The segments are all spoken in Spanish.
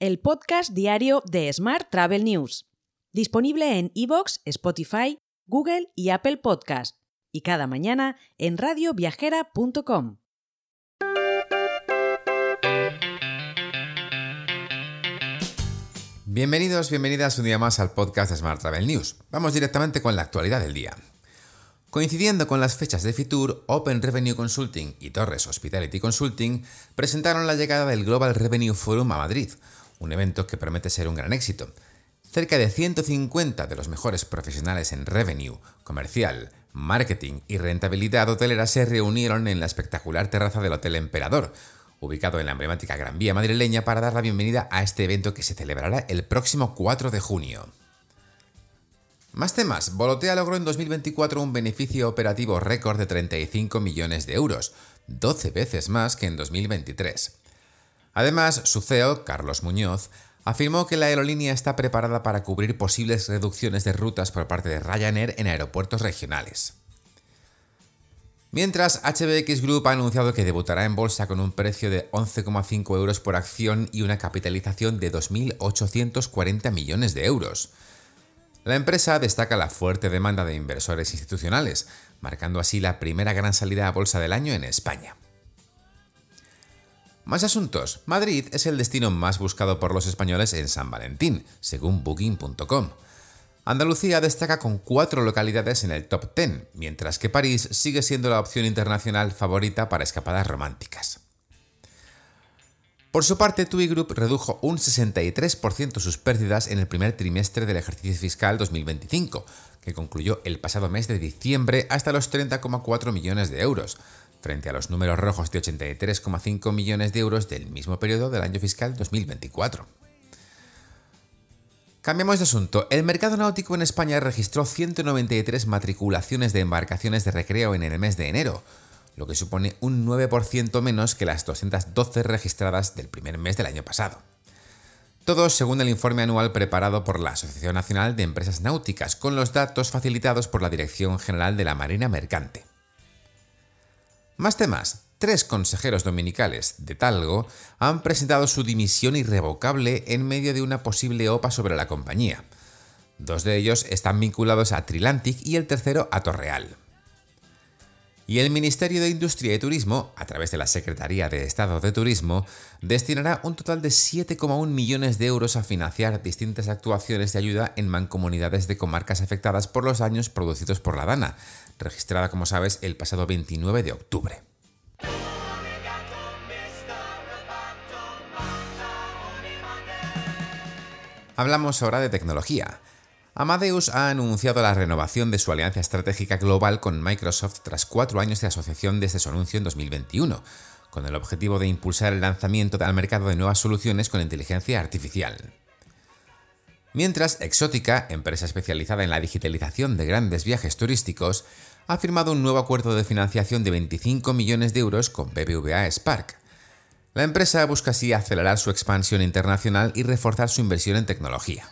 el podcast diario de Smart Travel News, disponible en iVoox, Spotify, Google y Apple Podcast, y cada mañana en radioviajera.com. Bienvenidas un día más al podcast de Smart Travel News. Vamos directamente con la actualidad del día. Coincidiendo con las fechas de Fitur, Open Revenue Consulting y Torres Hospitality Consulting presentaron la llegada del Global Revenue Forum a Madrid, un evento que promete ser un gran éxito. Cerca de 150 de los mejores profesionales en revenue, comercial, marketing y rentabilidad hotelera se reunieron en la espectacular terraza del Hotel Emperador, ubicado en la emblemática Gran Vía madrileña, para dar la bienvenida a este evento que se celebrará el próximo 4 de junio. Más temas. Volotea logró en 2024 un beneficio operativo récord de 35 millones de euros, 12 veces más que en 2023. Además, su CEO, Carlos Muñoz, afirmó que la aerolínea está preparada para cubrir posibles reducciones de rutas por parte de Ryanair en aeropuertos regionales. Mientras, HBX Group ha anunciado que debutará en bolsa con un precio de 11,5 euros por acción y una capitalización de 2.840 millones de euros. La empresa destaca la fuerte demanda de inversores institucionales, marcando así la primera gran salida a bolsa del año en España. Más asuntos. Madrid es el destino más buscado por los españoles en San Valentín, según Booking.com. Andalucía destaca con 4 localidades en el top 10, mientras que París sigue siendo la opción internacional favorita para escapadas románticas. Por su parte, TUI Group redujo un 63% sus pérdidas en el primer trimestre del ejercicio fiscal 2025, que concluyó el pasado mes de diciembre, hasta los 30,4 millones de euros, frente a los números rojos de 83,5 millones de euros del mismo periodo del año fiscal 2024. Cambiamos de asunto. El mercado náutico en España registró 193 matriculaciones de embarcaciones de recreo en el mes de enero, lo que supone un 9% menos que las 212 registradas del primer mes del año pasado. Todo según el informe anual preparado por la Asociación Nacional de Empresas Náuticas, con los datos facilitados por la Dirección General de la Marina Mercante. Más temas. 3 consejeros dominicales de Talgo han presentado su dimisión irrevocable en medio de una posible OPA sobre la compañía. 2 de ellos están vinculados a Trilantic y el tercero a Torreal. Y el Ministerio de Industria y Turismo, a través de la Secretaría de Estado de Turismo, destinará un total de 7,1 millones de euros a financiar distintas actuaciones de ayuda en mancomunidades de comarcas afectadas por los daños producidos por la Dana, registrada, como sabes, el pasado 29 de octubre. Hablamos ahora de tecnología. Amadeus ha anunciado la renovación de su alianza estratégica global con Microsoft tras 4 años de asociación desde su anuncio en 2021, con el objetivo de impulsar el lanzamiento al mercado de nuevas soluciones con inteligencia artificial. Mientras, Exótica, empresa especializada en la digitalización de grandes viajes turísticos, ha firmado un nuevo acuerdo de financiación de 25 millones de euros con BBVA Spark. La empresa busca así acelerar su expansión internacional y reforzar su inversión en tecnología.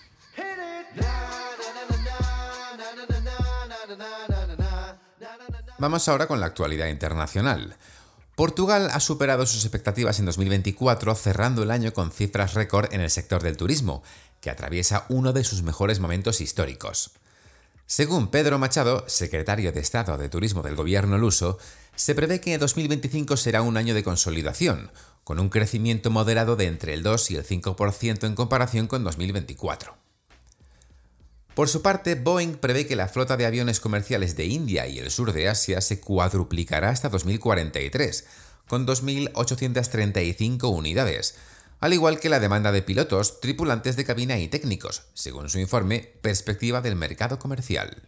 Vamos ahora con la actualidad internacional. Portugal ha superado sus expectativas en 2024, cerrando el año con cifras récord en el sector del turismo, que atraviesa uno de sus mejores momentos históricos. Según Pedro Machado, secretario de Estado de Turismo del gobierno luso, se prevé que 2025 será un año de consolidación, con un crecimiento moderado de entre el 2 y el 5% en comparación con 2024. Por su parte, Boeing prevé que la flota de aviones comerciales de India y el sur de Asia se cuadruplicará hasta 2043, con 2.835 unidades, al igual que la demanda de pilotos, tripulantes de cabina y técnicos, según su informe Perspectiva del Mercado Comercial.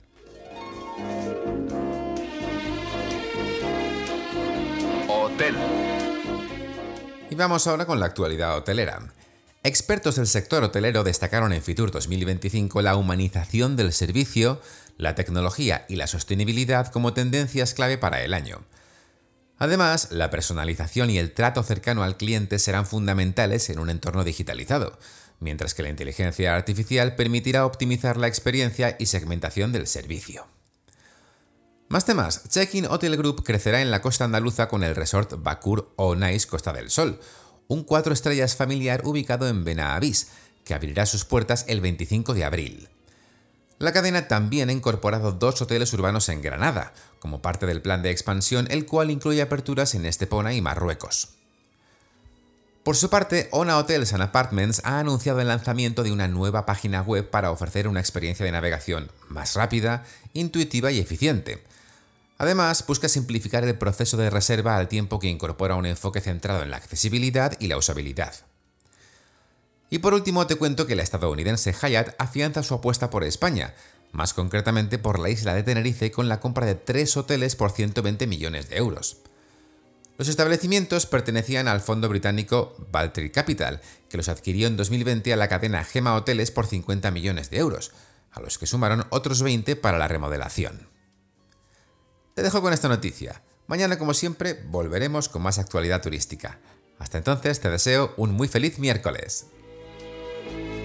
Hotel. Y vamos ahora con la actualidad hotelera. Expertos del sector hotelero destacaron en Fitur 2025 la humanización del servicio, la tecnología y la sostenibilidad como tendencias clave para el año. Además, la personalización y el trato cercano al cliente serán fundamentales en un entorno digitalizado, mientras que la inteligencia artificial permitirá optimizar la experiencia y segmentación del servicio. Más temas. Check-in Hotel Group crecerá en la costa andaluza con el resort Bakur O'Nice Costa del Sol, un 4 estrellas familiar ubicado en Benavís, que abrirá sus puertas el 25 de abril. La cadena también ha incorporado 2 hoteles urbanos en Granada, como parte del plan de expansión, el cual incluye aperturas en Estepona y Marruecos. Por su parte, Ona Hotels and Apartments ha anunciado el lanzamiento de una nueva página web para ofrecer una experiencia de navegación más rápida, intuitiva y eficiente. Además, busca simplificar el proceso de reserva al tiempo que incorpora un enfoque centrado en la accesibilidad y la usabilidad. Y por último te cuento que la estadounidense Hyatt afianza su apuesta por España, más concretamente por la isla de Tenerife con la compra de 3 hoteles por 120 millones de euros. Los establecimientos pertenecían al fondo británico Baltic Capital, que los adquirió en 2020 a la cadena Gema Hoteles por 50 millones de euros, a los que sumaron otros 20 para la remodelación. Te dejo con esta noticia. Mañana, como siempre, volveremos con más actualidad turística. Hasta entonces te deseo un muy feliz miércoles.